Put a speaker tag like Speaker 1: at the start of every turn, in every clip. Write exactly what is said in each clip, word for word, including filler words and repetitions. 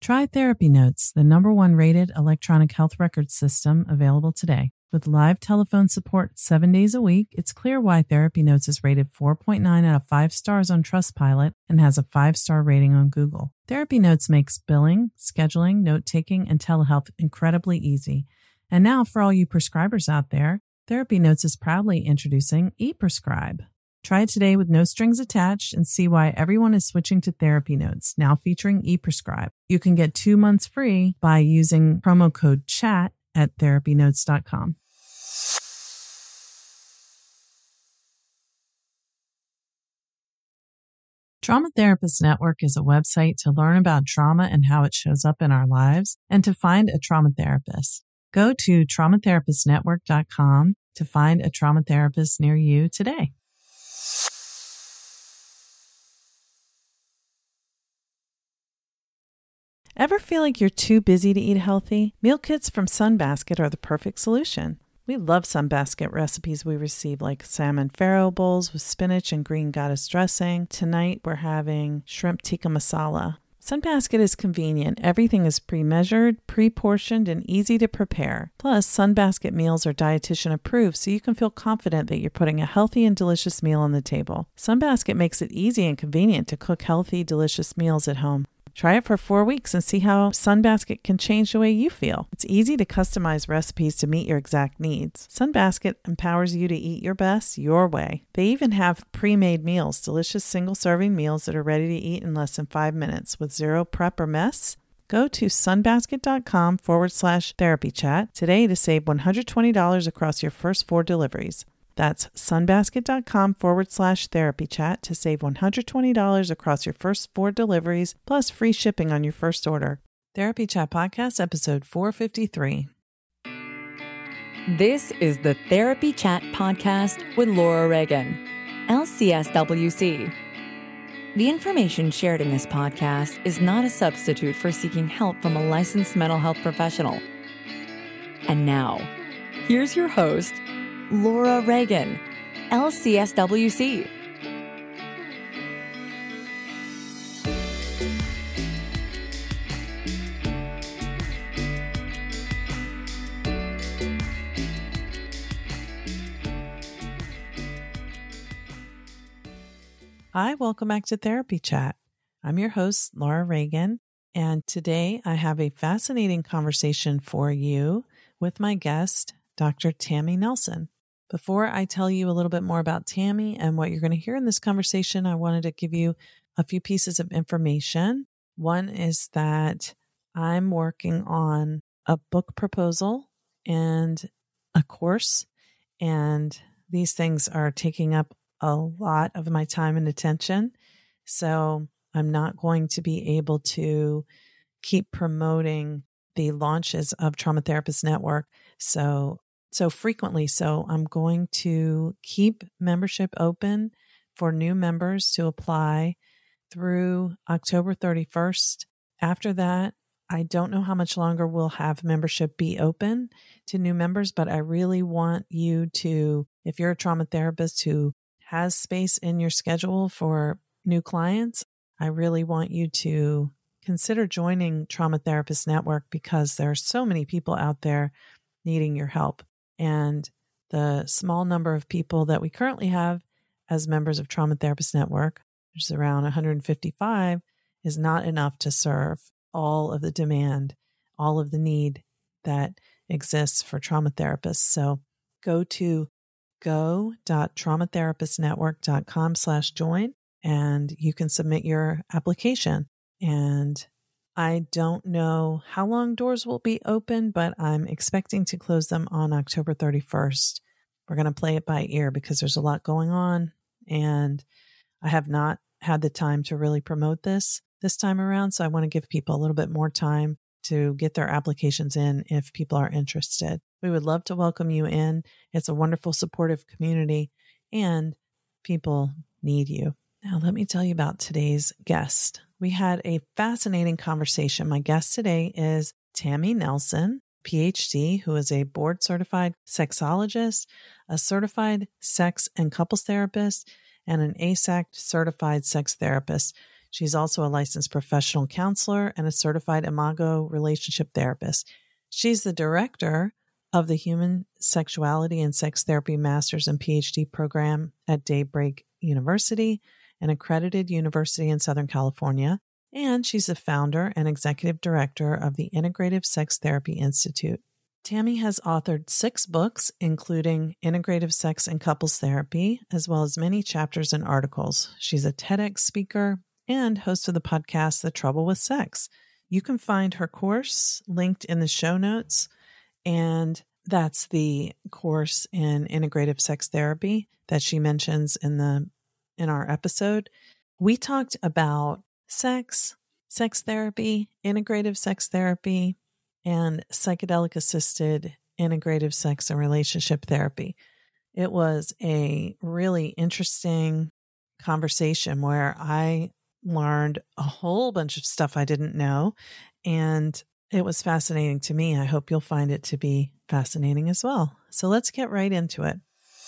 Speaker 1: Try Therapy Notes, the number one rated electronic health record system available today. With live telephone support seven days a week, it's clear why Therapy Notes is rated four point nine out of five stars on Trustpilot and has a five-star rating on Google. Therapy Notes makes billing, scheduling, note-taking, and telehealth incredibly easy. And now, for all you prescribers out there, Therapy Notes is proudly introducing ePrescribe. Try it today with no strings attached and see why everyone is switching to Therapy Notes, now featuring ePrescribe. You can get two months free by using promo code CHAT at therapy notes dot com. Trauma Therapist Network is a website to learn about trauma and how it shows up in our lives and to find a trauma therapist. Go to trauma therapist network dot com to find a trauma therapist near you today. Ever feel like you're too busy to eat healthy? Meal kits from Sunbasket are the perfect solution. We love Sunbasket recipes we receive, like salmon farro bowls with spinach and green goddess dressing. Tonight we're having shrimp tikka masala. Sunbasket is convenient. Everything is pre-measured, pre-portioned, and easy to prepare. Plus, Sunbasket meals are dietitian approved, so you can feel confident that you're putting a healthy and delicious meal on the table. Sunbasket makes it easy and convenient to cook healthy, delicious meals at home. Try it for four weeks and see how Sunbasket can change the way you feel. It's easy to customize recipes to meet your exact needs. Sunbasket empowers you to eat your best, your way. They even have pre-made meals, delicious single-serving meals that are ready to eat in less than five minutes with zero prep or mess. Go to sunbasket.com forward slash therapy chat today to save one hundred twenty dollars across your first four deliveries. That's sunbasket.com forward slash therapy chat to save one hundred twenty dollars across your first four deliveries, plus free shipping on your first order. Therapy Chat Podcast, episode four fifty-three.
Speaker 2: This is the Therapy Chat Podcast with Laura Reagan, L C S W C. The information shared in this podcast is not a substitute for seeking help from a licensed mental health professional. And now, here's your host, Laura Reagan, L C S W C.
Speaker 1: Hi, welcome back to Therapy Chat. I'm your host, Laura Reagan, and today I have a fascinating conversation for you with my guest, Doctor Tammy Nelson. Before I tell you a little bit more about Tammy and what you're going to hear in this conversation, I wanted to give you a few pieces of information. One is that I'm working on a book proposal and a course, and these things are taking up a lot of my time and attention. So I'm not going to be able to keep promoting the launches of Trauma Therapist Network so so frequently. So I'm going to keep membership open for new members to apply through October thirty-first. After that, I don't know how much longer we'll have membership be open to new members, but I really want you to, if you're a trauma therapist who has space in your schedule for new clients, I really want you to consider joining Trauma Therapist Network because there are so many people out there needing your help. And the small number of people that we currently have as members of Trauma Therapist Network, which is around one hundred fifty-five, is not enough to serve all of the demand, all of the need that exists for trauma therapists. So go to go.traumatherapistnetwork.com slash join and you can submit your application. And I don't know how long doors will be open, but I'm expecting to close them on October thirty-first. We're going to play it by ear because there's a lot going on and I have not had the time to really promote this this time around. So I want to give people a little bit more time to get their applications in if people are interested. We would love to welcome you in. It's a wonderful, supportive community and people need you. Now, let me tell you about today's guest. We had a fascinating conversation. My guest today is Tammy Nelson, P H D, who is a board-certified sexologist, a certified sex and couples therapist, and an A S A C certified sex therapist. She's also a licensed professional counselor and a certified Imago relationship therapist. She's the director of the Human Sexuality and Sex Therapy Master's and P H D program at Daybreak University, an accredited university in Southern California. And she's the founder and executive director of the Integrative Sex Therapy Institute. Tammy has authored six books, including Integrative Sex and Couples Therapy, as well as many chapters and articles. She's a TEDx speaker and host of the podcast, The Trouble with Sex. You can find her course linked in the show notes, and that's the course in Integrative Sex Therapy that she mentions in the in our episode. We talked about sex, sex therapy, integrative sex therapy, and psychedelic-assisted integrative sex and relationship therapy. It was a really interesting conversation where I learned a whole bunch of stuff I didn't know, and it was fascinating to me. I hope you'll find it to be fascinating as well. So let's get right into it.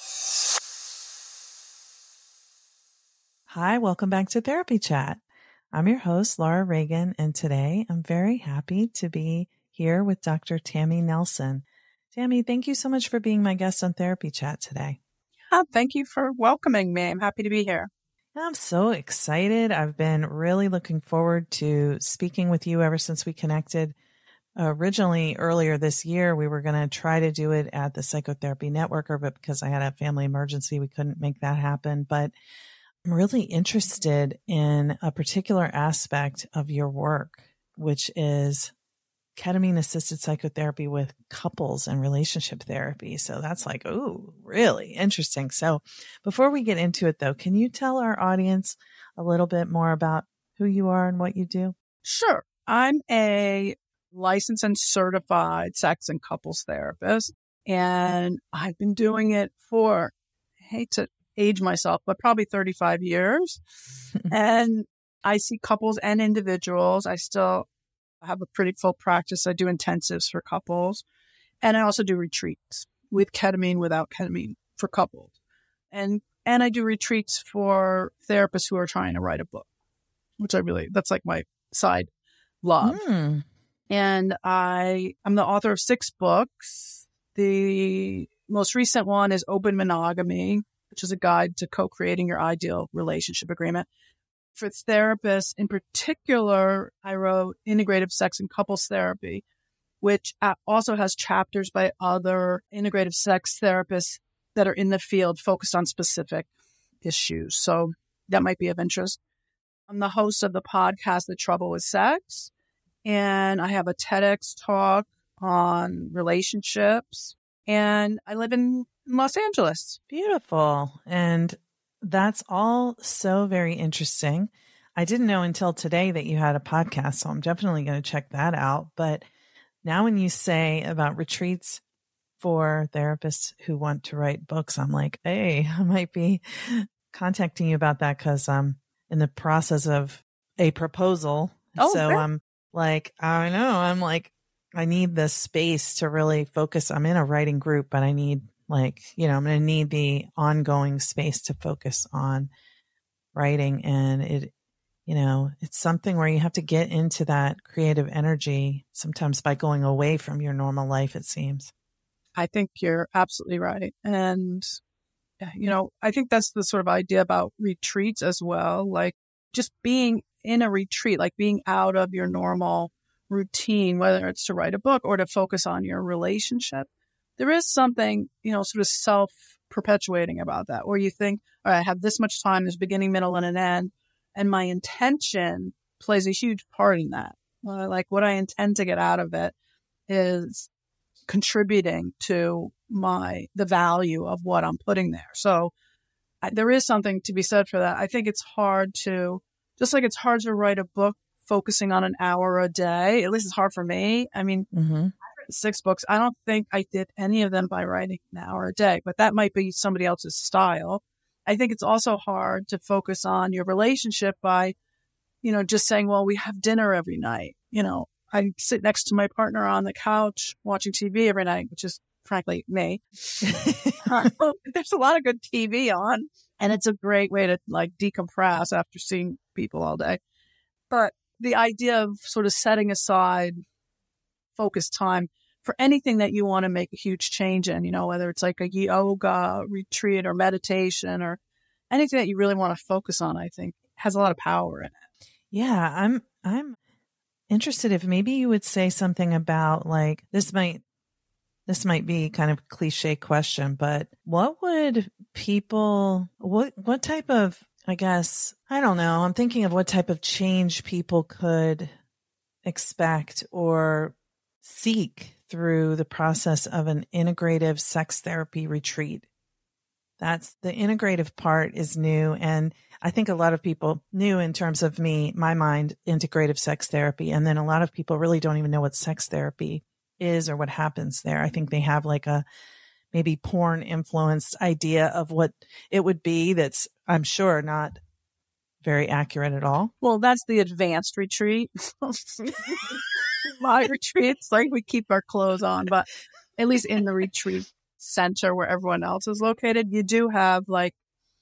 Speaker 1: Hi, welcome back to Therapy Chat. I'm your host, Laura Reagan, and today I'm very happy to be here with Doctor Tammy Nelson. Tammy, thank you so much for being my guest on Therapy Chat today.
Speaker 3: Oh, thank you for welcoming me. I'm happy to be here.
Speaker 1: I'm so excited. I've been really looking forward to speaking with you ever since we connected. Originally, earlier this year, we were going to try to do it at the Psychotherapy Networker, but because I had a family emergency, we couldn't make that happen. But I'm really interested in a particular aspect of your work, which is ketamine-assisted psychotherapy with couples and relationship therapy. So that's like, oh, really interesting. So before we get into it, though, can you tell our audience a little bit more about who you are and what you do?
Speaker 3: Sure. I'm a licensed and certified sex and couples therapist, and I've been doing it for, I hate to age myself, but probably thirty-five years. And I see couples and individuals. I still have a pretty full practice. I do intensives for couples, and I also do retreats with ketamine, without ketamine for couples. And, and I do retreats for therapists who are trying to write a book, which I really, that's like my side love. Mm. And I, I'm the author of six books. The most recent one is Open Monogamy, which is a guide to co-creating your ideal relationship agreement. For therapists in particular, I wrote Integrative Sex and Couples Therapy, which also has chapters by other integrative sex therapists that are in the field focused on specific issues. So that might be of interest. I'm the host of the podcast, The Trouble with Sex, and I have a TEDx talk on relationships, and I live in Los Angeles.
Speaker 1: Beautiful. And that's all so very interesting. I didn't know until today that you had a podcast, so I'm definitely going to check that out. But now when you say about retreats for therapists who want to write books, I'm like, hey, I might be contacting you about that because I'm in the process of a proposal.
Speaker 3: Oh,
Speaker 1: so
Speaker 3: great.
Speaker 1: I'm like, I know, I'm like, I need this space to really focus. I'm in a writing group, but I need like, you know, I'm going to need the ongoing space to focus on writing. And it, you know, it's something where you have to get into that creative energy sometimes by going away from your normal life, it seems.
Speaker 3: I think you're absolutely right. And, you know, I think that's the sort of idea about retreats as well. Like just being in a retreat, like being out of your normal routine, whether it's to write a book or to focus on your relationship. There is something, you know, sort of self-perpetuating about that, where you think, all right, I have this much time, there's beginning, middle, and an end. And my intention plays a huge part in that. Uh, like what I intend to get out of it is contributing to my, the value of what I'm putting there. So I, there is something to be said for that. I think it's hard to, just like it's hard to write a book focusing on an hour a day, at least it's hard for me. I mean, mm-hmm. Six books. I don't think I did any of them by writing an hour a day, but that might be somebody else's style. I think it's also hard to focus on your relationship by, you know, just saying, well, we have dinner every night. You know, I sit next to my partner on the couch watching T V every night, which is frankly me. There's a lot of good T V on, and it's a great way to like decompress after seeing people all day. But the idea of sort of setting aside focused time for anything that you want to make a huge change in, you know, whether it's like a yoga retreat or meditation or anything that you really want to focus on, I think has a lot of power in it.
Speaker 1: Yeah, I'm I'm interested if maybe you would say something about like this might this might be kind of a cliche question, but what would people what what type of I guess I don't know, I'm thinking of what type of change people could expect or seek through the process of an integrative sex therapy retreat. That's the integrative part is new. And I think a lot of people new in terms of me, my mind, integrative sex therapy. And then a lot of people really don't even know what sex therapy is or what happens there. I think they have like a maybe porn influenced idea of what it would be. That's, I'm sure, not very accurate at all.
Speaker 3: Well, that's the advanced retreat. My retreats, like we keep our clothes on, but at least in the retreat center where everyone else is located, you do have like,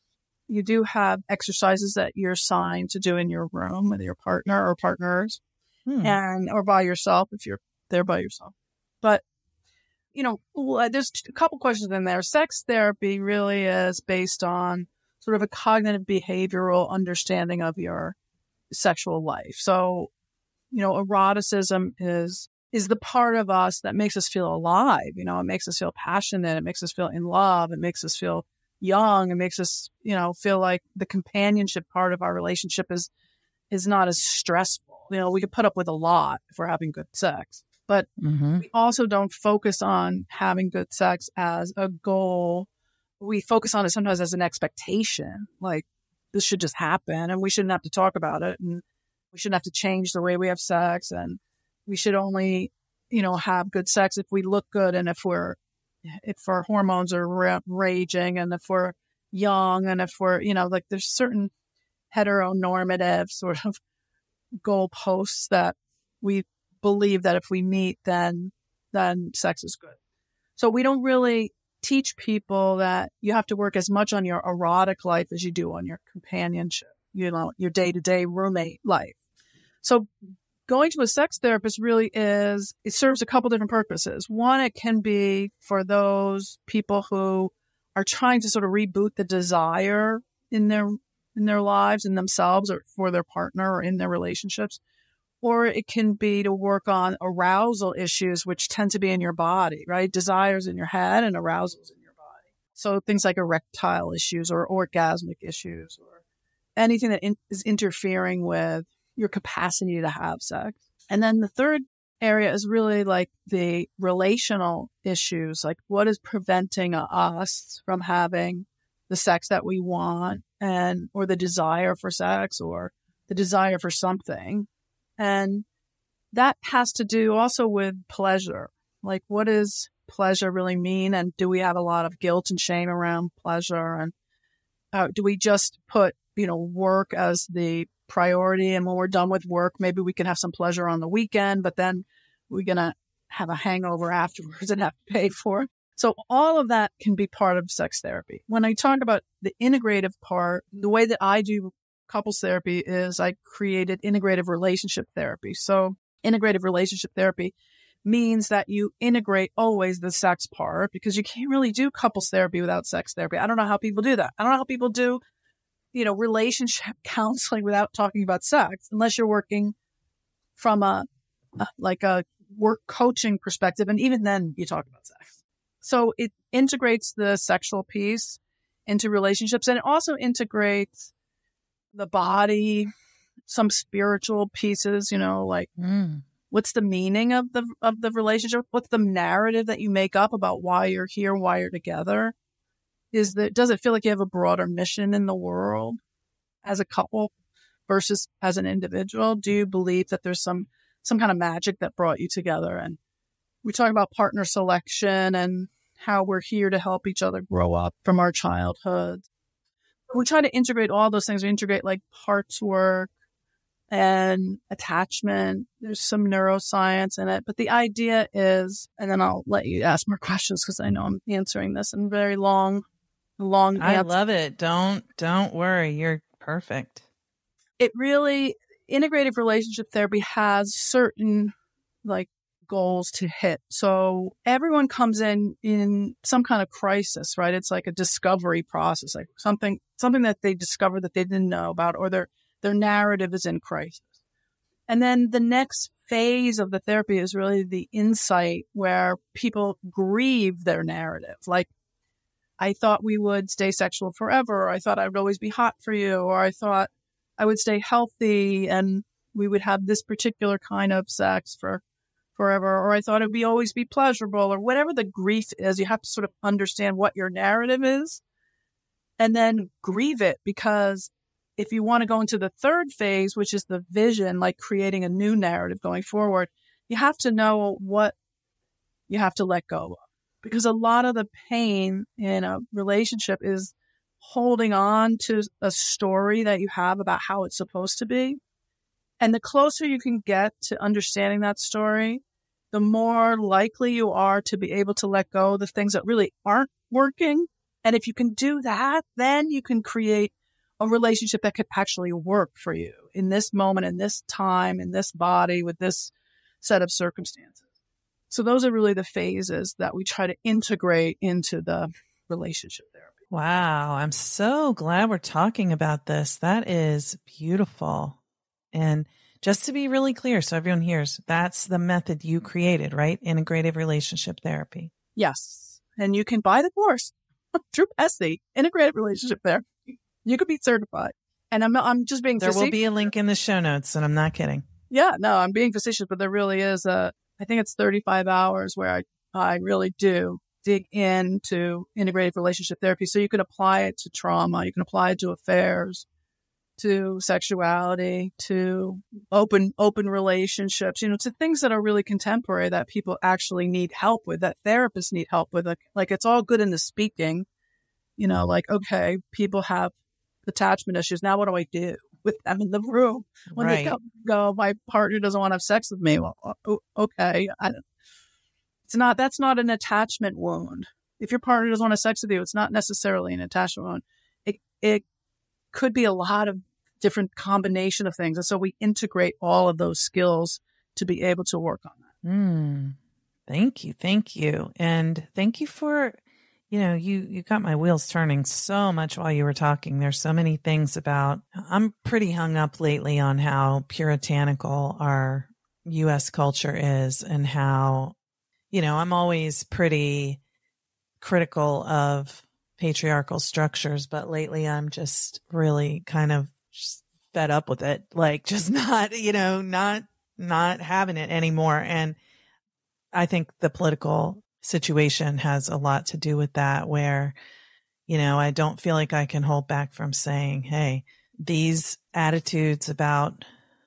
Speaker 3: you do have exercises that you're assigned to do in your room with your partner or partners hmm. and, or by yourself if you're there by yourself. But, you know, there's a couple questions in there. Sex therapy really is based on sort of a cognitive behavioral understanding of your sexual life. So, you know, eroticism is is the part of us that makes us feel alive. You know, it makes us feel passionate. It makes us feel in love. It makes us feel young. It makes us, you know, feel like the companionship part of our relationship is is not as stressful. You know, we could put up with a lot if we're having good sex. But mm-hmm. we also don't focus on having good sex as a goal. We focus on it sometimes as an expectation, like this should just happen and we shouldn't have to talk about it. And we shouldn't have to change the way we have sex, and we should only, you know, have good sex if we look good and if we're, if our hormones are ra- raging and if we're young and if we're, you know, like there's certain heteronormative sort of goalposts that we believe that if we meet, then, then sex is good. So we don't really teach people that you have to work as much on your erotic life as you do on your companionship, you know, your day-to-day roommate life. So going to a sex therapist really is, it serves a couple different purposes. One, it can be for those people who are trying to sort of reboot the desire in their, in their lives, in themselves or for their partner or in their relationships. Or it can be to work on arousal issues, which tend to be in your body, right? Desires in your head and arousals in your body. So things like erectile issues or orgasmic issues or anything that in, is interfering with your capacity to have sex. And then the third area is really like the relational issues, like what is preventing us from having the sex that we want and, or the desire for sex or the desire for something. And that has to do also with pleasure. Like what does pleasure really mean? And do we have a lot of guilt and shame around pleasure? And uh, do we just put, you know, work as the priority? And when we're done with work, maybe we can have some pleasure on the weekend, but then we're going to have a hangover afterwards and have to pay for it. So all of that can be part of sex therapy. When I talk about the integrative part, the way that I do couples therapy is I created integrative relationship therapy. So integrative relationship therapy means that you integrate always the sex part because you can't really do couples therapy without sex therapy. I don't know how people do that. I don't know how people do, you know, relationship counseling without talking about sex, unless you're working from a, a like a work coaching perspective. And even then you talk about sex. So it integrates the sexual piece into relationships, and it also integrates the body, some spiritual pieces, you know, like mm. what's the meaning of the of the relationship? What's the narrative that you make up about why you're here, why you're together? Is that, does it feel like you have a broader mission in the world as a couple versus as an individual? Do you believe that there's some some kind of magic that brought you together? And we talk about partner selection and how we're here to help each other grow up from our childhood. We try to integrate all those things. We integrate like parts work and attachment. There's some neuroscience in it. But the idea is, and then I'll let you ask more questions because I know I'm answering this in very long, long
Speaker 1: I
Speaker 3: answer.
Speaker 1: love it. Don't, don't worry. You're perfect.
Speaker 3: It really integrative relationship therapy has certain like goals to hit. So everyone comes in in some kind of crisis, right? It's like a discovery process, like something something that they discover that they didn't know about, or their their narrative is in crisis. And then the next phase of the therapy is really the insight, where people grieve their narrative. Like, I thought we would stay sexual forever, or I thought I would always be hot for you, or I thought I would stay healthy and we would have this particular kind of sex for forever, or I thought it would be always be pleasurable, or whatever the grief is. You have to sort of understand what your narrative is and then grieve it, because if you want to go into the third phase, which is the vision, like creating a new narrative going forward, you have to know what you have to let go of. Because a lot of the pain in a relationship is holding on to a story that you have about how it's supposed to be. And the closer you can get to understanding that story, the more likely you are to be able to let go of the things that really aren't working. And if you can do that, then you can create a relationship that could actually work for you in this moment, in this time, in this body, with this set of circumstances. So those are really the phases that we try to integrate into the relationship therapy.
Speaker 1: Wow. I'm so glad we're talking about this. That is beautiful. And just to be really clear, so everyone hears, that's the method you created, right? Integrative relationship therapy.
Speaker 3: Yes. And you can buy the course through Essie, Integrative Relationship Therapy. You could be certified. And I'm I'm just being
Speaker 1: There
Speaker 3: facetious.
Speaker 1: will be a link in the show notes, and I'm not kidding.
Speaker 3: Yeah, no, I'm being facetious, but there really is a, I think it's thirty-five hours where I, I really do dig into integrative relationship therapy. So you can apply it to trauma. You can apply it to affairs, to sexuality, to open, open relationships, you know, to things that are really contemporary that people actually need help with, that therapists need help with. Like, like it's all good in the speaking, you know, like, okay, people have attachment issues. Now what do I do with them in the room when
Speaker 1: Right.
Speaker 3: they go, go, my partner doesn't want to have sex with me? Well, okay. I don't, it's not, that's not an attachment wound. If your partner doesn't want to have sex with you, it's not necessarily an attachment wound. It, it could be a lot of different combination of things. And so we integrate all of those skills to be able to work on that.
Speaker 1: Mm, thank you. Thank you. And thank you for, you know, you, you got my wheels turning so much while you were talking. There's so many things about, I'm pretty hung up lately on how puritanical our U S culture is, and how, you know, I'm always pretty critical of patriarchal structures, but lately I'm just really kind of just fed up with it. Like, just not, you know, not, not having it anymore. And I think the political situation has a lot to do with that, where, you know, I don't feel like I can hold back from saying, hey, these attitudes about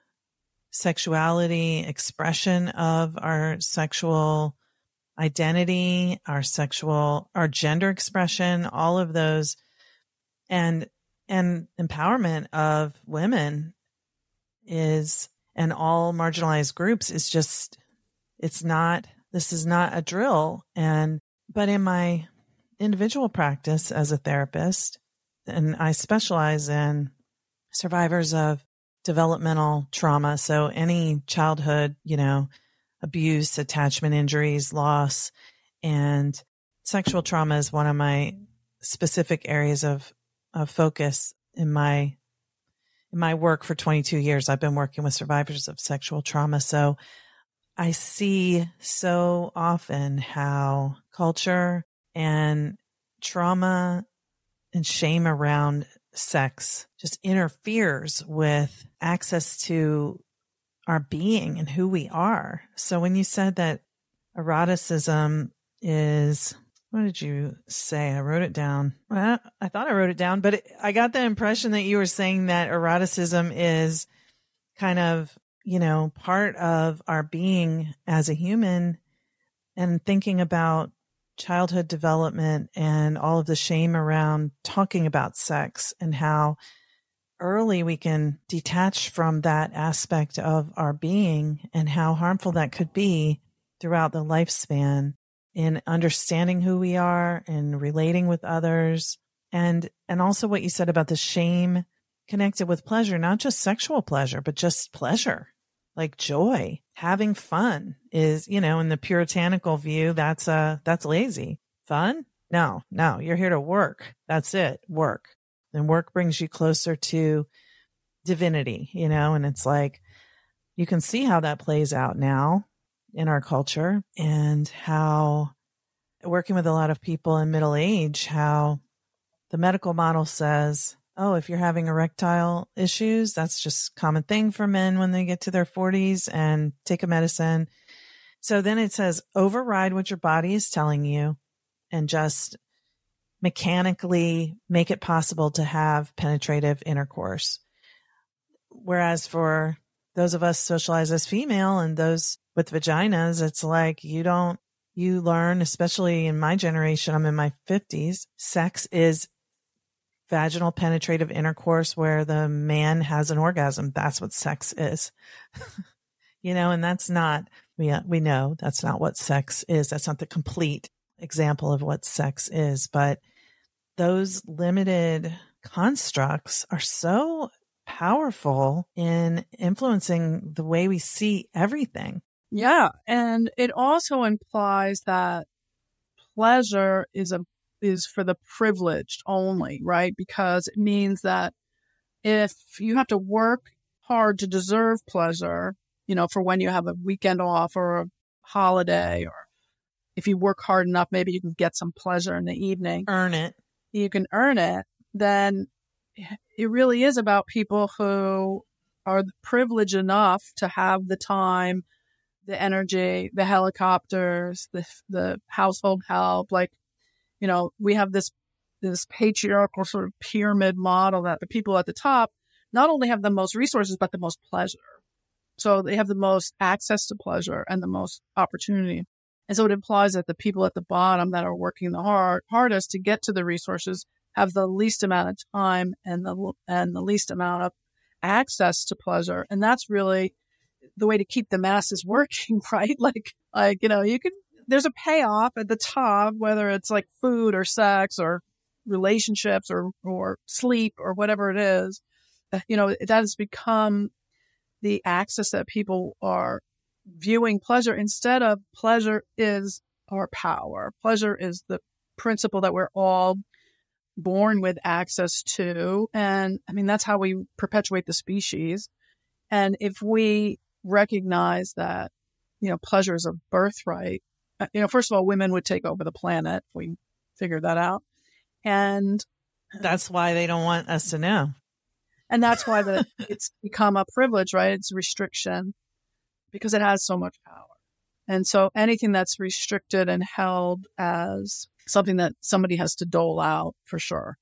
Speaker 1: sexuality, expression of our sexual identity, our sexual, our gender expression, all of those, and, and empowerment of women is, and all marginalized groups is just, it's not, this is not a drill. And, but in my individual practice as a therapist, and I specialize in survivors of developmental trauma. So any childhood, you know, abuse, attachment injuries, loss, and sexual trauma is one of my specific areas of, of focus in my, in my work for twenty-two years. I've been working with survivors of sexual trauma. So I see so often how culture and trauma and shame around sex just interferes with access to our being and who we are. So when you said that eroticism is, what did you say? I wrote it down. Well, I thought I wrote it down, but it, I got the impression that you were saying that eroticism is kind of, you know, part of our being as a human, and thinking about childhood development and all of the shame around talking about sex, and how early we can detach from that aspect of our being, and how harmful that could be throughout the lifespan in understanding who we are and relating with others. And, and also what you said about the shame connected with pleasure, not just sexual pleasure, but just pleasure, like joy. Having fun is, you know, in the puritanical view, that's uh that's lazy. Fun? No, no, you're here to work. That's it, work. And work brings you closer to divinity, you know, and it's like, you can see how that plays out now in our culture, and how working with a lot of people in middle age, how the medical model says, oh, if you're having erectile issues, that's just a common thing for men when they get to their forties, and take a medicine. So then it says, override what your body is telling you and just mechanically make it possible to have penetrative intercourse. Whereas for those of us socialized as female and those with vaginas, it's like you don't, you learn, especially in my generation, I'm in my fifties, sex is vaginal penetrative intercourse where the man has an orgasm. That's what sex is. You know, and that's not, we, we know that's not what sex is. That's not the complete example of what sex is. But those limited constructs are so powerful in influencing the way we see everything.
Speaker 3: Yeah. And it also implies that pleasure is a is for the privileged only, right? Because it means that if you have to work hard to deserve pleasure, you know, for when you have a weekend off or a holiday, or if you work hard enough, maybe you can get some pleasure in the evening.
Speaker 1: Earn it.
Speaker 3: You can earn it. Then it really is about people who are privileged enough to have the time, the energy, the helicopters, the the household help. Like, you know, we have this this patriarchal sort of pyramid model that the people at the top not only have the most resources, but the most pleasure. So they have the most access to pleasure and the most opportunity. And so it implies that the people at the bottom that are working the hard, hardest to get to the resources have the least amount of time and the and the least amount of access to pleasure. And that's really the way to keep the masses working, right? Like, like, you know, you can, there's a payoff at the top, whether it's like food or sex or relationships or, or sleep or whatever it is. You know, that has become the access that people are viewing pleasure instead of pleasure is our power. Pleasure is the principle that we're all born with access to. And I mean, that's how we perpetuate the species. And if we recognize that, you know, pleasure is a birthright, you know, first of all, women would take over the planet if we figured that out. And
Speaker 1: that's why they don't want us to know.
Speaker 3: And that's why the, it's become a privilege, right? It's a restriction because it has so much power. And so anything that's restricted and held as something that somebody has to dole out, for sure,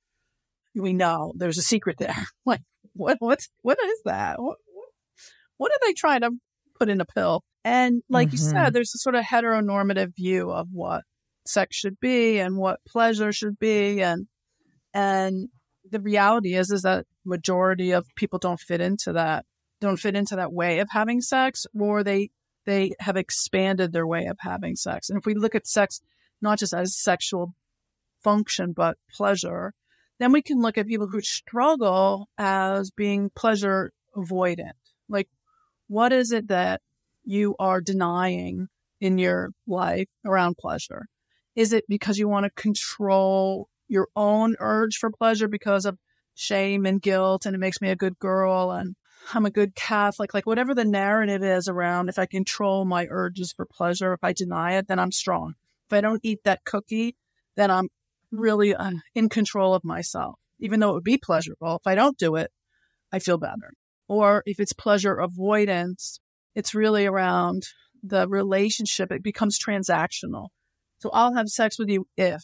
Speaker 3: we know there's a secret there. Like, what, what's, what is that? What, what, what are they trying to put in a pill? And like mm-hmm. you said, there's a sort of heteronormative view of what sex should be and what pleasure should be. And, and the reality is, is that majority of people don't fit into that, don't fit into that way of having sex, or they, they have expanded their way of having sex. And if we look at sex, not just as sexual function, but pleasure, then we can look at people who struggle as being pleasure avoidant. Like, what is it that you are denying in your life around pleasure? Is it because you want to control your own urge for pleasure because of shame and guilt, and it makes me a good girl and I'm a good Catholic? Like, whatever the narrative is around, if I control my urges for pleasure, if I deny it, then I'm strong. If I don't eat that cookie, then I'm really uh, in control of myself, even though it would be pleasurable. If I don't do it, I feel better. Or if it's pleasure avoidance, it's really around the relationship. It becomes transactional. So I'll have sex with you if,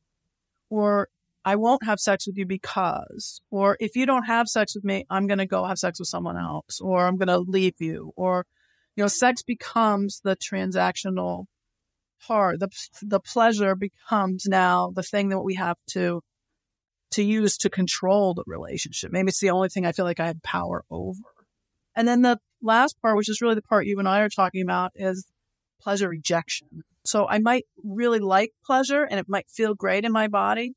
Speaker 3: or I won't have sex with you because, or if you don't have sex with me, I'm going to go have sex with someone else, or I'm going to leave you, or, you know, sex becomes the transactional part. The, the pleasure becomes now the thing that we have to, to use to control the relationship. Maybe it's the only thing I feel like I have power over. And then the last part, which is really the part you and I are talking about, is pleasure rejection. So I might really like pleasure and it might feel great in my body,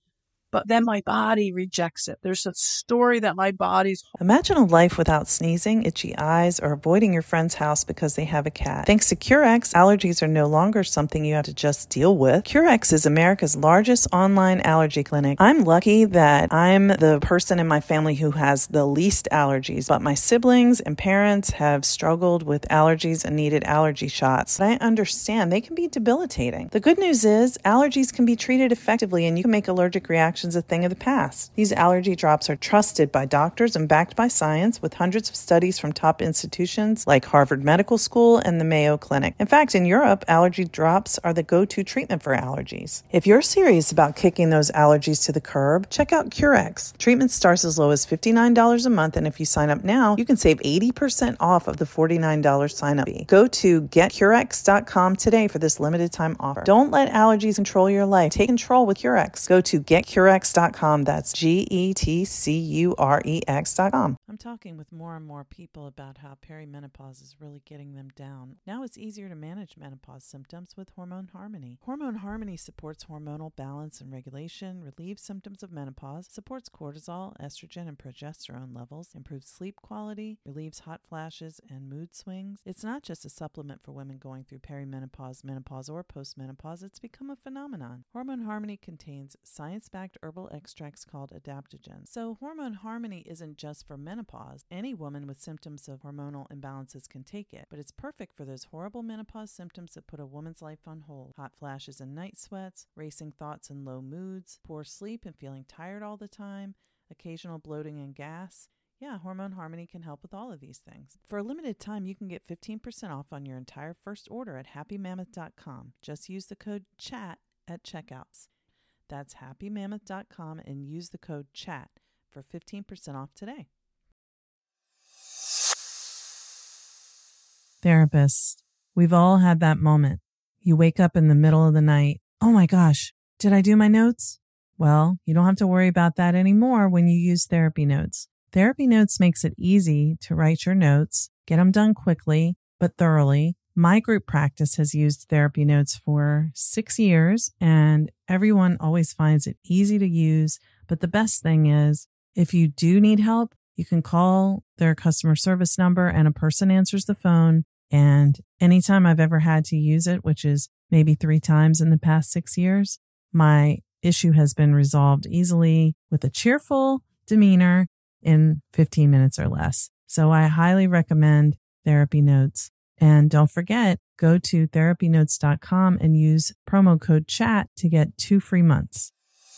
Speaker 3: but then my body rejects it. There's a story that my body's...
Speaker 1: Imagine a life without sneezing, itchy eyes, or avoiding your friend's house because they have a cat. Thanks to Curex, allergies are no longer something you have to just deal with. Curex is America's largest online allergy clinic. I'm lucky that I'm the person in my family who has the least allergies, but my siblings and parents have struggled with allergies and needed allergy shots. But I understand they can be debilitating. The good news is allergies can be treated effectively and you can make allergic reactions a thing of the past. These allergy drops are trusted by doctors and backed by science with hundreds of studies from top institutions like Harvard Medical School and the Mayo Clinic. In fact, in Europe, allergy drops are the go-to treatment for allergies. If you're serious about kicking those allergies to the curb, check out Curex. Treatment starts as low as fifty-nine dollars a month, and if you sign up now, you can save eighty percent off of the forty-nine dollars sign-up fee. Go to get curex dot com today for this limited time offer. Don't let allergies control your life. Take control with Curex. Go to get curex dot com. That's G E T C U R E X dot com. I'm talking with more and more people about how perimenopause is really getting them down. Now it's easier to manage menopause symptoms with Hormone Harmony. Hormone Harmony supports hormonal balance and regulation, relieves symptoms of menopause, supports cortisol, estrogen, and progesterone levels, improves sleep quality, relieves hot flashes and mood swings. It's not just a supplement for women going through perimenopause, menopause, or postmenopause. It's become a phenomenon. Hormone Harmony contains science-backed herbal extracts called adaptogens. So Hormone Harmony isn't just for menopause. Any woman with symptoms of hormonal imbalances can take it, but it's perfect for those horrible menopause symptoms that put a woman's life on hold. Hot flashes and night sweats, racing thoughts and low moods, poor sleep and feeling tired all the time, occasional bloating and gas. Yeah, Hormone Harmony can help with all of these things. For a limited time, you can get fifteen percent off on your entire first order at happy mammoth dot com. Just use the code CHAT at checkouts. That's happy mammoth dot com and use the code CHAT for fifteen percent off today. Therapists, we've all had that moment. You wake up in the middle of the night. Oh my gosh, did I do my notes? Well, you don't have to worry about that anymore when you use Therapy Notes. Therapy Notes makes it easy to write your notes, get them done quickly, but thoroughly. My group practice has used Therapy Notes for six years, and everyone always finds it easy to use. But the best thing is, if you do need help, you can call their customer service number and a person answers the phone. And anytime I've ever had to use it, which is maybe three times in the past six years, my issue has been resolved easily with a cheerful demeanor in fifteen minutes or less. So I highly recommend Therapy Notes. And don't forget, go to therapy notes dot com and use promo code CHAT to get two free months.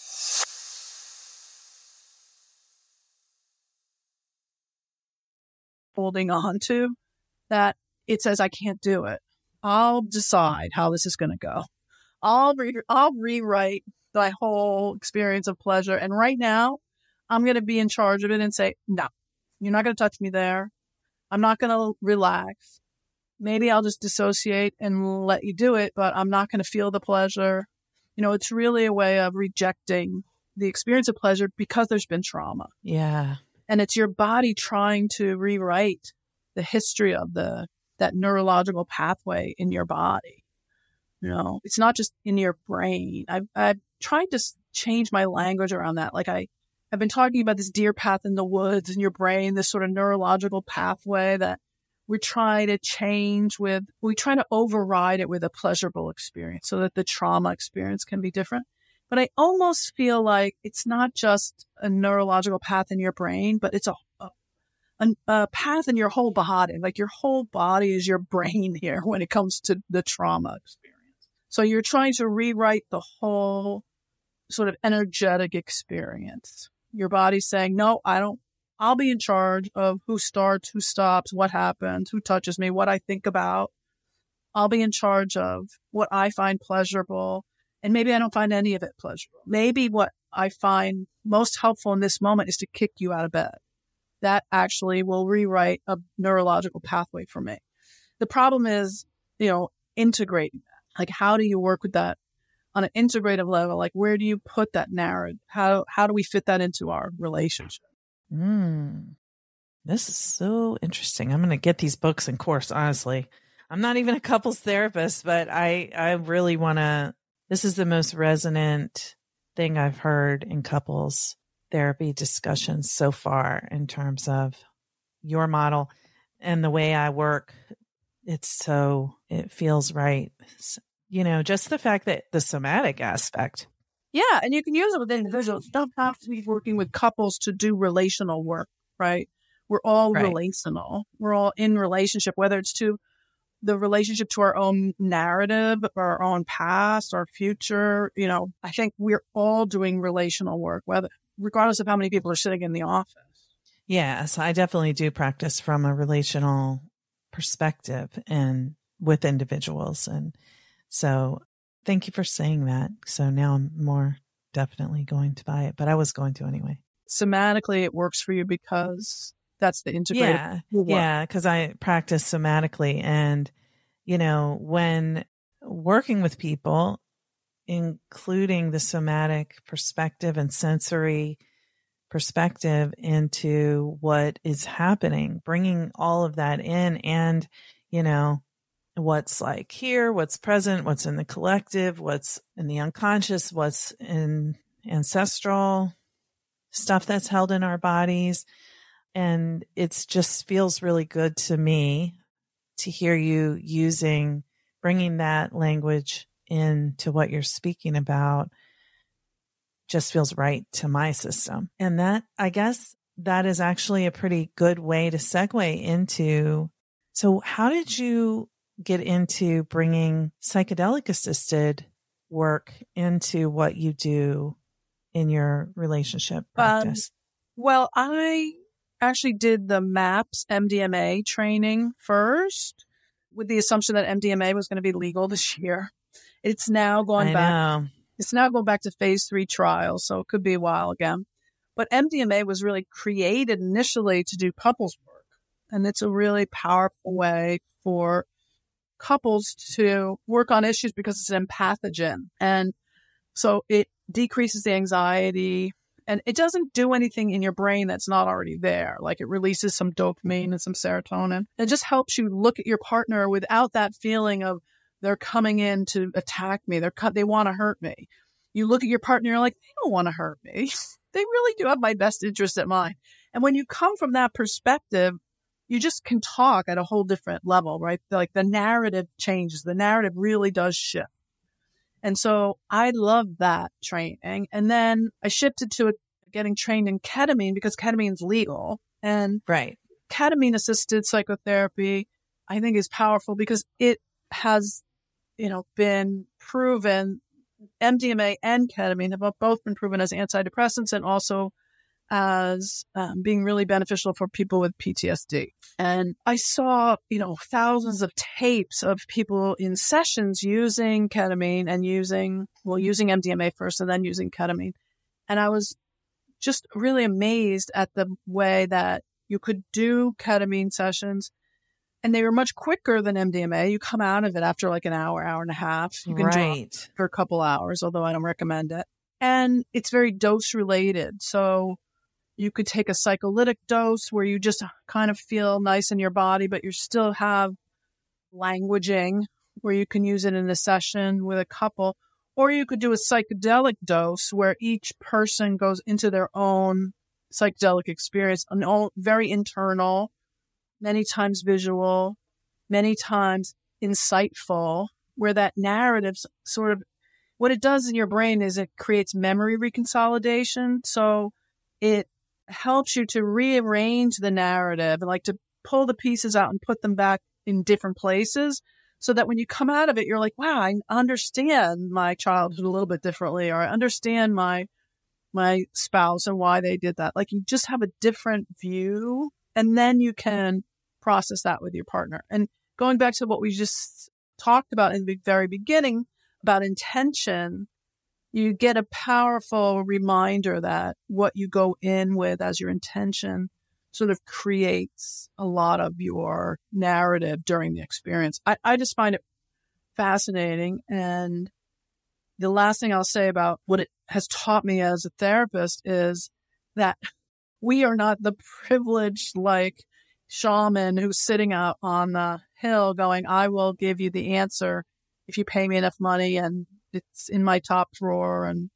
Speaker 3: Holding on to that, it says I can't do it. I'll decide how this is going to go. I'll re- I'll rewrite my whole experience of pleasure. And right now, I'm going to be in charge of it and say, no, you're not going to touch me there. I'm not going to relax. Maybe I'll just dissociate and let you do it, but I'm not going to feel the pleasure. You know, it's really a way of rejecting the experience of pleasure because there's been trauma.
Speaker 1: Yeah.
Speaker 3: And it's your body trying to rewrite the history of the that neurological pathway in your body. You know, it's not just in your brain. I've, I've tried to change my language around that. Like I, I've been talking about this deer path in the woods in your brain, this sort of neurological pathway that we try to change with, we try to override it with a pleasurable experience so that the trauma experience can be different. But I almost feel like it's not just a neurological path in your brain, but it's a, a, a path in your whole body. Like your whole body is your brain here when it comes to the trauma experience. So you're trying to rewrite the whole sort of energetic experience. Your body's saying, no, I don't, I'll be in charge of who starts, who stops, what happens, who touches me, what I think about. I'll be in charge of what I find pleasurable. And maybe I don't find any of it pleasurable. Maybe what I find most helpful in this moment is to kick you out of bed. That actually will rewrite a neurological pathway for me. The problem is, you know, integrating that. Like, how do you work with that on an integrative level? Like, where do you put that narrative? How, how do we fit that into our relationship?
Speaker 1: Mm, this is so interesting. I'm going to get these books and course, honestly. I'm not even a couples therapist, but I, I really want to. This is the most resonant thing I've heard in couples therapy discussions so far in terms of your model and the way I work. It's so, it feels right. You know, just the fact that the somatic aspect.
Speaker 3: Yeah. And you can use it with individuals. You don't have to be working with couples to do relational work, right? We're all
Speaker 1: Right.
Speaker 3: relational. We're all in relationship, whether it's to the relationship to our own narrative, our own past, our future. You know, I think we're all doing relational work, whether regardless of how many people are sitting in the office.
Speaker 1: Yes, I definitely do practice from a relational perspective and with individuals. And so thank you for saying that. So now I'm more definitely going to buy it, but I was going to anyway.
Speaker 3: Somatically, it works for you because that's the integrated.
Speaker 1: Yeah. Yeah. Cause I practice somatically, and, you know, when working with people, including the somatic perspective and sensory perspective into what is happening, bringing all of that in, and, you know, what's like here, what's present, what's in the collective, what's in the unconscious, what's in ancestral stuff that's held in our bodies. And it's just feels really good to me to hear you using, bringing that language into what you're speaking about. Just feels right to my system. And that, I guess that is actually a pretty good way to segue into. So how did you get into bringing psychedelic assisted work into what you do in your relationship practice?
Speaker 3: Um, well, I actually did the MAPS M D M A training first with the assumption that M D M A was going to be legal this year. It's now gone
Speaker 1: I
Speaker 3: back.
Speaker 1: know.
Speaker 3: It's now going back to phase three trials, so it could be a while again. But M D M A was really created initially to do couples work. And it's a really powerful way for couples to work on issues because it's an empathogen. And so it decreases the anxiety, and it doesn't do anything in your brain that's not already there. Like it releases some dopamine and some serotonin. It just helps you look at your partner without that feeling of they're coming in to attack me. They're they want to hurt me. You look at your partner, you're like, they don't want to hurt me. They really do have my best interest at mind. And when you come from that perspective, you just can talk at a whole different level, right? Like the narrative changes. The narrative really does shift. And so I love that training. And then I shifted to getting trained in ketamine because ketamine's legal. And
Speaker 1: Right.
Speaker 3: ketamine assisted psychotherapy, I think, is powerful because it has, you know, been proven. M D M A and ketamine have both been proven as antidepressants and also as um, being really beneficial for people with P T S D. And I saw, you know, thousands of tapes of people in sessions using ketamine and using, well, using M D M A first and then using ketamine. And I was just really amazed at the way that you could do ketamine sessions, and they were much quicker than M D M A. You come out of it after like an hour, hour and a half. You can
Speaker 1: Right.
Speaker 3: drop for a couple hours, although I don't recommend it. And it's very dose related. So you could take a psycholytic dose where you just kind of feel nice in your body, but you still have languaging where you can use it in a session with a couple. Or you could do a psychedelic dose where each person goes into their own psychedelic experience, an all, very internal, many times visual, many times insightful, where that narrative sort of, what it does in your brain is it creates memory reconsolidation. So it helps you to rearrange the narrative and like to pull the pieces out and put them back in different places so that when you come out of it, you're like, wow, I understand my childhood a little bit differently, or I understand my, my spouse and why they did that. Like you just have a different view, and then you can process that with your partner. And going back to what we just talked about in the very beginning about intention, you get a powerful reminder that what you go in with as your intention sort of creates a lot of your narrative during the experience. I, I just find it fascinating. And the last thing I'll say about what it has taught me as a therapist is that we are not the privileged, like, shaman who's sitting out on the hill going, I will give you the answer if you pay me enough money and it's in my top drawer and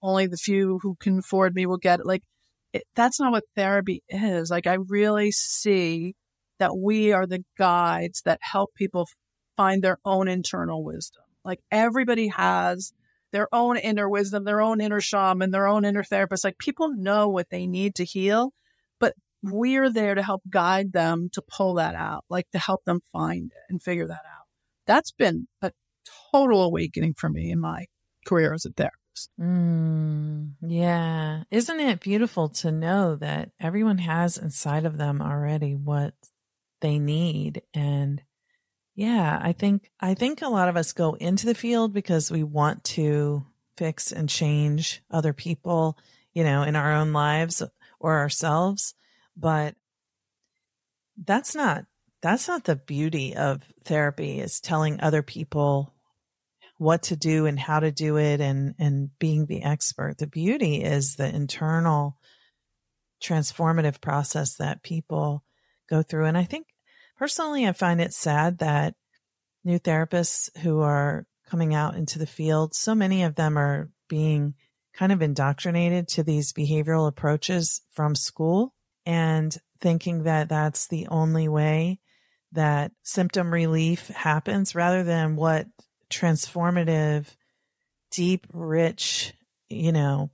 Speaker 3: only the few who can afford me will get it. Like, it, that's not what therapy is. Like, I really see that we are the guides that help people find their own internal wisdom. Like, everybody has their own inner wisdom, their own inner shaman, their own inner therapist. Like, people know what they need to heal, but we're there to help guide them to pull that out, like to help them find it and figure that out. That's been a total awakening for me in my career as a therapist.
Speaker 1: Mm, yeah. Isn't it beautiful to know that everyone has inside of them already what they need? And yeah, I think, I think a lot of us go into the field because we want to fix and change other people, you know, in our own lives or ourselves. But that's not, that's not the beauty of therapy, is telling other people what to do and how to do it, and, and being the expert. The beauty is the internal transformative process that people go through. And I think personally, I find it sad that new therapists who are coming out into the field, so many of them are being kind of indoctrinated to these behavioral approaches from school, and thinking that that's the only way that symptom relief happens, rather than what transformative, deep, rich, you know,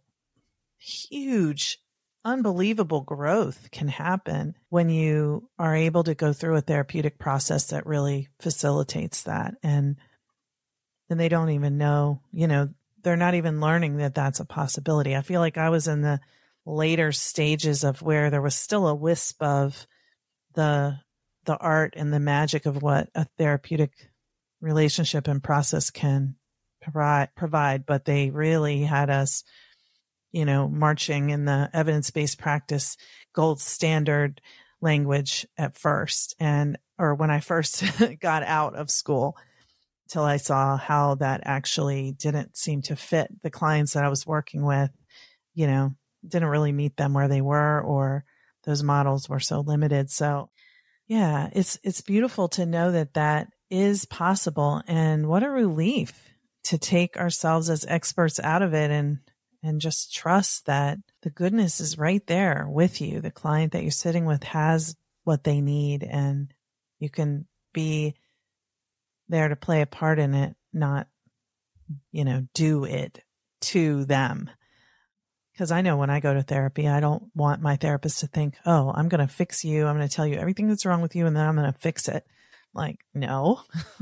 Speaker 1: huge, unbelievable growth can happen when you are able to go through a therapeutic process that really facilitates that. And then they don't even know, you know, they're not even learning that that's a possibility. I feel like I was in the later stages of where there was still a wisp of the the art and the magic of what a therapeutic relationship and process can provide, provide, but they really had us, you know, marching in the evidence-based practice gold standard language at first, and or when I first got out of school, till I saw how that actually didn't seem to fit the clients that I was working with, you know, didn't really meet them where they were, or those models were so limited. So yeah, it's, it's beautiful to know that that is possible. And what a relief to take ourselves as experts out of it, and, and just trust that the goodness is right there with you. The client that you're sitting with has what they need, and you can be there to play a part in it, not, you know, do it to them. Because I know when I go to therapy, I don't want my therapist to think, oh, I'm going to fix you. I'm going to tell you everything that's wrong with you, and then I'm going to fix it. Like, no.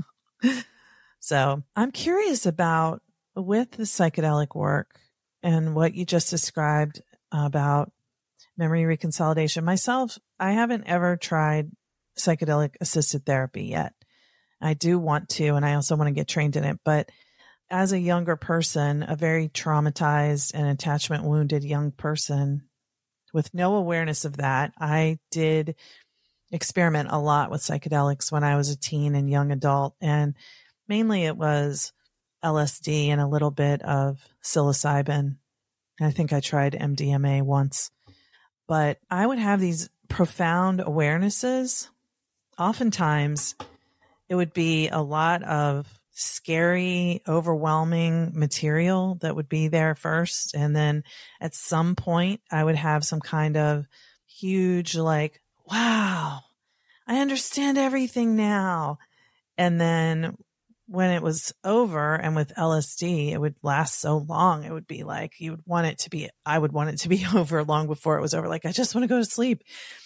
Speaker 1: So I'm curious about, with the psychedelic work and what you just described about memory reconsolidation. Myself, I haven't ever tried psychedelic assisted therapy yet. I do want to, and I also want to get trained in it. But as a younger person, a very traumatized and attachment wounded young person with no awareness of that, I did experiment a lot with psychedelics when I was a teen and young adult. And mainly it was L S D and a little bit of psilocybin. I think I tried M D M A once. But I would have these profound awarenesses. Oftentimes, it would be a lot of scary, overwhelming material that would be there first. And then at some point, I would have some kind of huge, like, wow, I understand everything now. And then when it was over, and with L S D, it would last so long. It would be like, you would want it to be, I would want it to be over long before it was over. Like, I just want to go to sleep.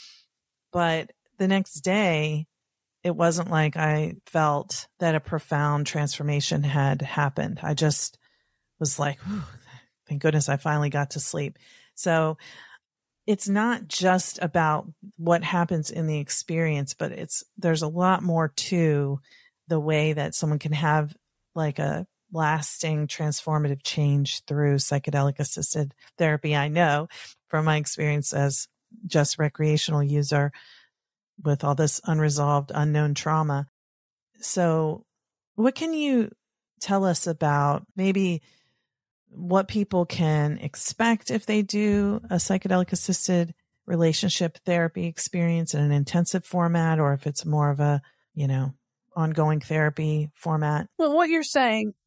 Speaker 1: But the next day, it wasn't like I felt that a profound transformation had happened. I just was like, thank goodness I finally got to sleep. So it's not just about what happens in the experience, but it's, there's a lot more to the way that someone can have like a lasting transformative change through psychedelic assisted therapy. I know from my experience as just recreational user with all this unresolved, unknown trauma. So what can you tell us about maybe what people can expect if they do a psychedelic assisted relationship therapy experience in an intensive format, or if it's more of a, you know, ongoing therapy format?
Speaker 3: Well, what you're saying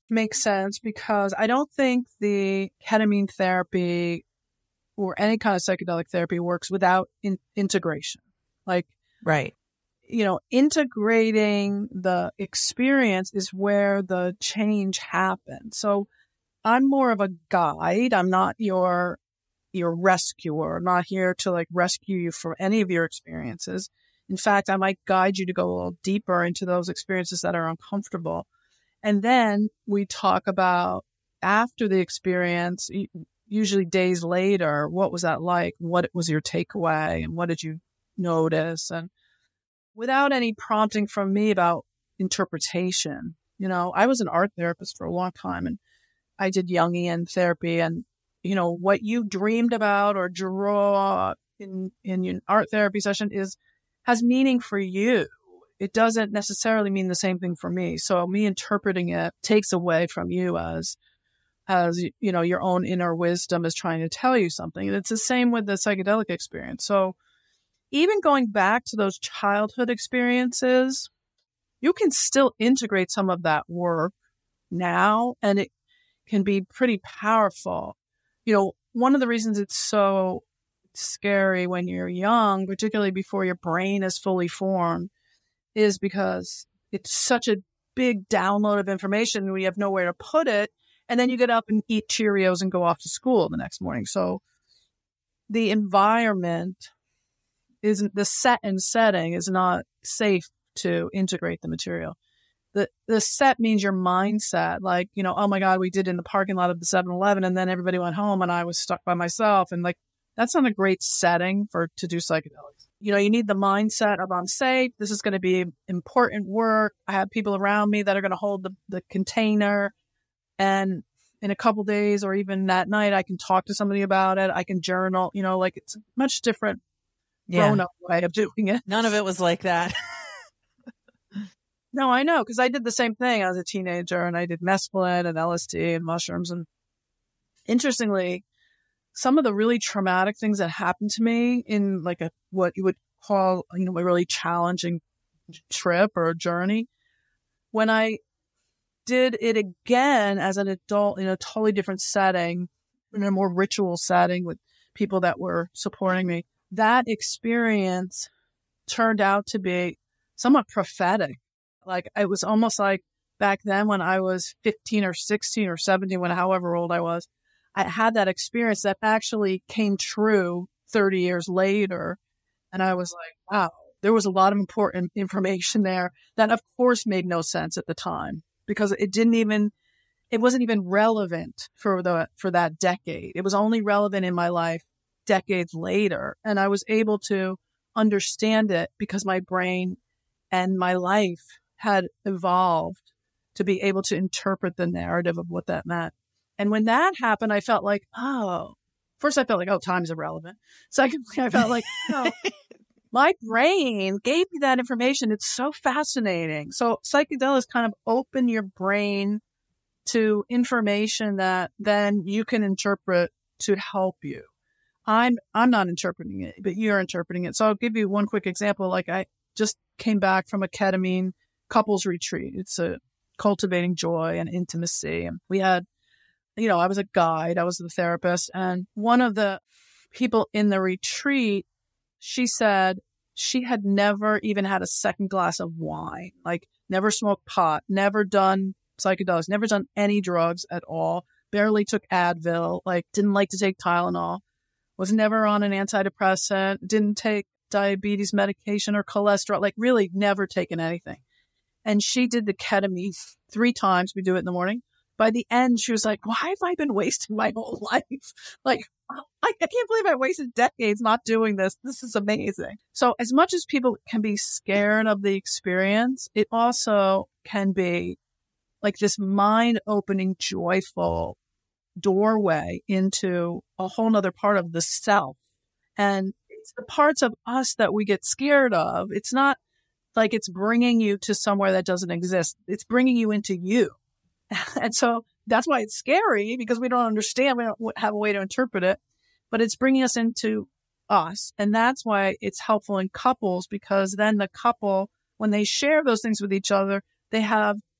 Speaker 3: makes sense because I don't think the ketamine therapy or any kind of psychedelic therapy works without in- integration. Like,
Speaker 1: right.
Speaker 3: You know, integrating the experience is where the change happens. So I'm more of a guide. I'm not your your rescuer. I'm not here to like rescue you from any of your experiences. In fact, I might guide you to go a little deeper into those experiences that are uncomfortable. And then we talk about after the experience, usually days later, what was that like? What was your takeaway? And what did you notice? And without any prompting from me about interpretation, you know, I was an art therapist for a long time and I did Jungian therapy, and, you know, what you dreamed about or draw in, in your art therapy session is, has meaning for you. It doesn't necessarily mean the same thing for me. So me interpreting it takes away from you as, as, you know, your own inner wisdom is trying to tell you something. And it's the same with the psychedelic experience. So even going back to those childhood experiences, you can still integrate some of that work now, and it can be pretty powerful. You know, one of the reasons it's so scary when you're young, particularly before your brain is fully formed, is because it's such a big download of information and we have nowhere to put it. And then you get up and eat Cheerios and go off to school the next morning. So the environment isn't, the set and setting is not safe to integrate the material. The the set means your mindset, like, you know, oh my God, we did in the parking lot of the seven eleven and then everybody went home and I was stuck by myself. And like, that's not a great setting for to do psychedelics. You know, you need the mindset of I'm safe. This is going to be important work. I have people around me that are going to hold the, the container. And in a couple days or even that night, I can talk to somebody about it. I can journal, you know, like it's a much different
Speaker 1: yeah.
Speaker 3: grown-up way of doing it.
Speaker 1: None of it was like that.
Speaker 3: No, I know, because I did the same thing as a teenager, and I did mescaline and L S D and mushrooms. And interestingly, some of the really traumatic things that happened to me in like a what you would call, you know, a really challenging trip or journey, when I did it again as an adult in a totally different setting, in a more ritual setting with people that were supporting me, that experience turned out to be somewhat prophetic. Like, it was almost like back then when I was fifteen or sixteen or seventeen, when however old I was, I had that experience that actually came true thirty years later. And I was like, wow, there was a lot of important information there that of course made no sense at the time because it didn't even, it wasn't even relevant for the, for that decade. It was only relevant in my life decades later. And I was able to understand it because my brain and my life had evolved to be able to interpret the narrative of what that meant. And when that happened, I felt like, oh, first I felt like, oh, time's irrelevant. Secondly, I felt like, oh, my brain gave me that information. It's so fascinating. So psychedelics kind of open your brain to information that then you can interpret to help you. I'm, I'm not interpreting it, but you're interpreting it. So I'll give you one quick example. Like, I just came back from a ketamine couples retreat. It's a cultivating joy and intimacy. And we had, you know, I was a guide, I was the therapist. And one of the people in the retreat, she said she had never even had a second glass of wine, like never smoked pot, never done psychedelics, never done any drugs at all, barely took Advil, like didn't like to take Tylenol, was never on an antidepressant, didn't take diabetes medication or cholesterol, like really never taken anything. And she did the ketamine three times. We do it in the morning. By the end, she was like, why have I been wasting my whole life? Like, I, I can't believe I wasted decades not doing this. This is amazing. So as much as people can be scared of the experience, it also can be like this mind-opening, joyful doorway into a whole nother part of the self. And it's the parts of us that we get scared of. It's not like it's bringing you to somewhere that doesn't exist. It's bringing you into you. And so that's why it's scary, because we don't understand. We don't have a way to interpret it, but it's bringing us into us. And that's why it's helpful in couples, because then the couple, when they share those things with each other, they have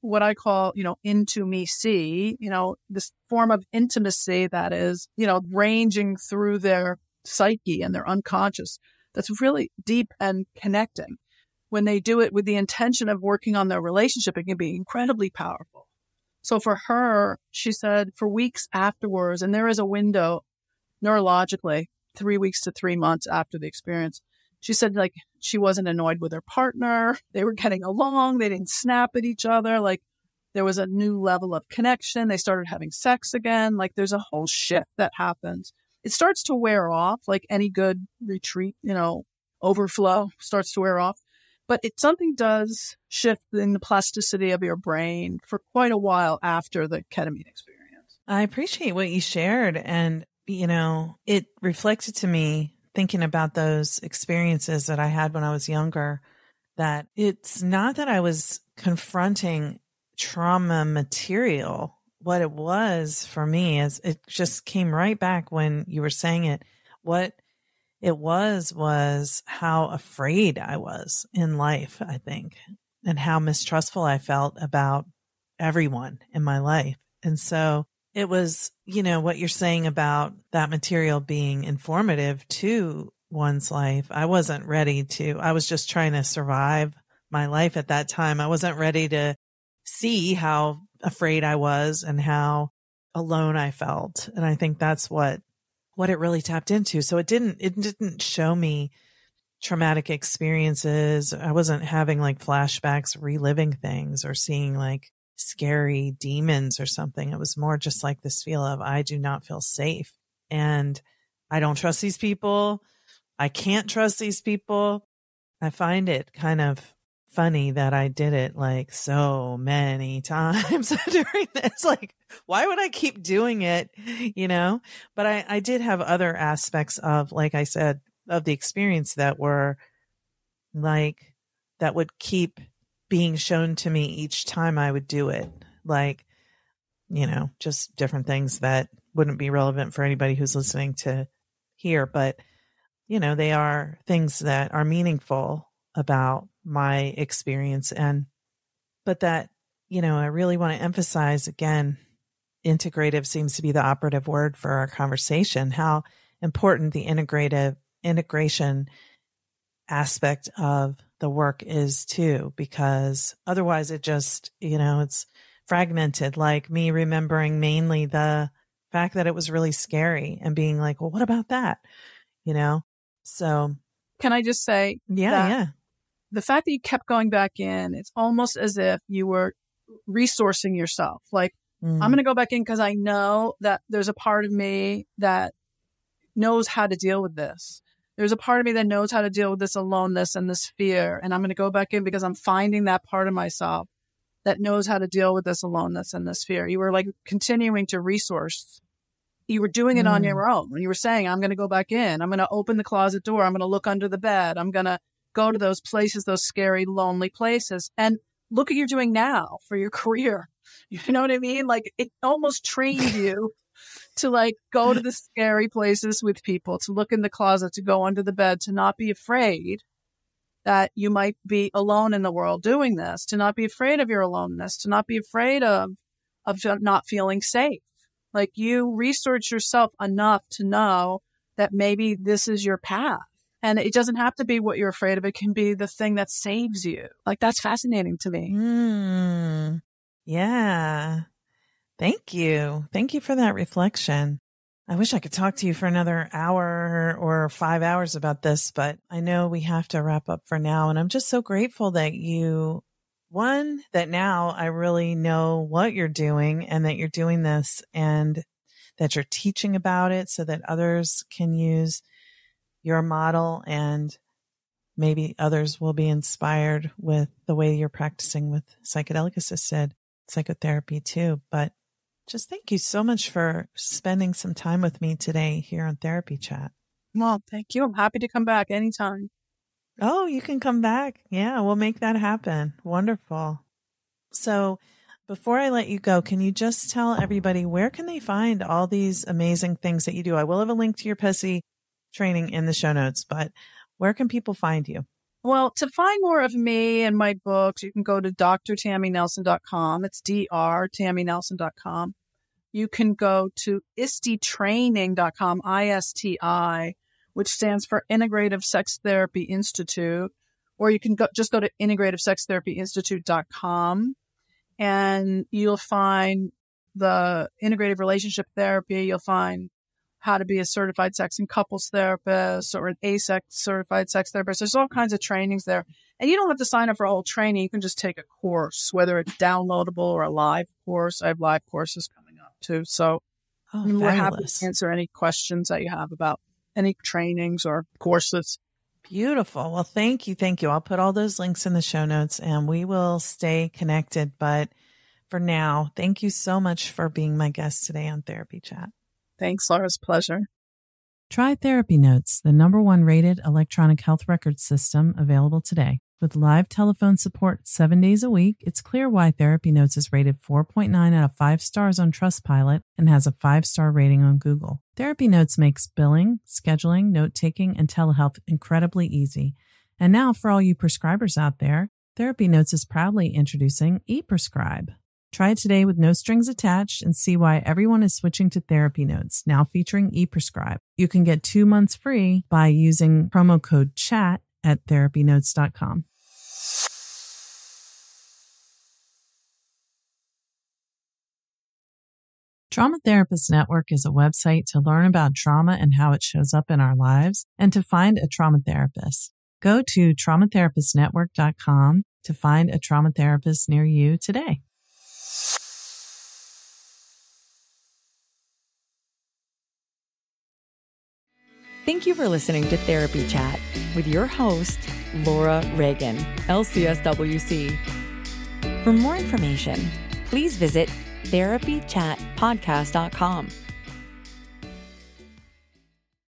Speaker 3: what I call, you know, into me see, you know, this form of intimacy that is, you know, ranging through their psyche and their unconscious. That's really deep and connecting. When they do it with the intention of working on their relationship, it can be incredibly powerful. So for her, she said for weeks afterwards, and there is a window neurologically, three weeks to three months after the experience, she said like she wasn't annoyed with her partner. They were getting along. They didn't snap at each other. Like there was a new level of connection. They started having sex again. Like there's a whole shift that happens. It starts to wear off, like any good retreat, you know, overflow starts to wear off. But it something does shift in the plasticity of your brain for quite a while after the ketamine experience.
Speaker 1: I appreciate what you shared. And, you know, it reflected to me thinking about those experiences that I had when I was younger, that it's not that I was confronting trauma material. What it was for me is it just came right back when you were saying it. What it was, was how afraid I was in life, I think, and how mistrustful I felt about everyone in my life. And so it was, you know, what you're saying about that material being informative to one's life. I wasn't ready to, I was just trying to survive my life at that time. I wasn't ready to see how afraid I was and how alone I felt. And I think that's what, what it really tapped into. So it didn't, it didn't show me traumatic experiences. I wasn't having like flashbacks, reliving things or seeing like scary demons or something. It was more just like this feel of, I do not feel safe and I don't trust these people. I can't trust these people. I find it kind of funny that I did it like so many times during this. Like, why would I keep doing it? You know, but I, I did have other aspects of, like I said, of the experience that were like, that would keep being shown to me each time I would do it. Like, you know, just different things that wouldn't be relevant for anybody who's listening to hear, but you know, they are things that are meaningful about my experience. And, but that, you know, I really want to emphasize again, integrative seems to be the operative word for our conversation, how important the integrative integration aspect of the work is too, because otherwise it just, you know, it's fragmented, like me remembering mainly the fact that it was really scary and being like, well, what about that? You know? So
Speaker 3: can I just say,
Speaker 1: yeah, yeah.
Speaker 3: The fact that you kept going back in, it's almost as if you were resourcing yourself. Like, mm. I'm going to go back in because I know that there's a part of me that knows how to deal with this. There's a part of me that knows how to deal with this aloneness and this fear. And I'm going to go back in because I'm finding that part of myself that knows how to deal with this aloneness and this fear. You were like continuing to resource. You were doing it mm. on your own. When you were saying, I'm going to go back in. I'm going to open the closet door. I'm going to look under the bed. I'm going to go to those places, those scary, lonely places. And look what you're doing now for your career. You know what I mean? Like it almost trained you to like go to the scary places with people, to look in the closet, to go under the bed, to not be afraid that you might be alone in the world doing this, to not be afraid of your aloneness, to not be afraid of, of not feeling safe. Like you research yourself enough to know that maybe this is your path. And it doesn't have to be what you're afraid of. It can be the thing that saves you. Like, that's fascinating to me.
Speaker 1: Mm, yeah. Thank you. Thank you for that reflection. I wish I could talk to you for another hour or five hours about this, but I know we have to wrap up for now. And I'm just so grateful that you, one, that now I really know what you're doing and that you're doing this and that you're teaching about it so that others can use your model and maybe others will be inspired with the way you're practicing with psychedelic assisted psychotherapy too. But just thank you so much for spending some time with me today here on Therapy Chat.
Speaker 3: Well, thank you. I'm happy to come back anytime.
Speaker 1: Oh, you can come back. Yeah, we'll make that happen. Wonderful. So before I let you go, can you just tell everybody where can they find all these amazing things that you do? I will have a link to your P E S I training in the show notes, but where can people find you?
Speaker 3: Well, to find more of me and my books, you can go to D R Tammy Nelson dot com. It's D R Tammy Nelson dot com. You can go to I S T I training dot com, I S T I, which stands for Integrative Sex Therapy Institute. Or you can go, just go to integrative sex therapy institute dot com, and you'll find the integrative relationship therapy. You'll find how to be a certified sex and couples therapist or an A S E C certified sex therapist. There's all kinds of trainings there. And you don't have to sign up for a whole training. You can just take a course, whether it's downloadable or a live course. I have live courses coming up too. So
Speaker 1: oh,
Speaker 3: we're happy to answer any questions that you have about any trainings or courses.
Speaker 1: Beautiful. Well, thank you. Thank you. I'll put all those links in the show notes and we will stay connected. But for now, thank you so much for being my guest today on Therapy Chat.
Speaker 3: Thanks, Laura. It's a pleasure.
Speaker 1: Try Therapy Notes, the number one rated electronic health record system available today. With live telephone support seven days a week, it's clear why Therapy Notes is rated four point nine out of five stars on Trustpilot and has a five-star rating on Google. Therapy Notes makes billing, scheduling, note-taking, and telehealth incredibly easy. And now for all you prescribers out there, Therapy Notes is proudly introducing ePrescribe. Try it today with no strings attached and see why everyone is switching to Therapy Notes, now featuring ePrescribe. You can get two months free by using promo code CHAT at therapy notes dot com. Trauma Therapist Network is a website to learn about trauma and how it shows up in our lives and to find a trauma therapist. Go to trauma therapist network dot com to find a trauma therapist near you today.
Speaker 2: Thank you for listening to Therapy Chat with your host, Laura Reagan, L C S W C. For more information, please visit therapy chat podcast dot com.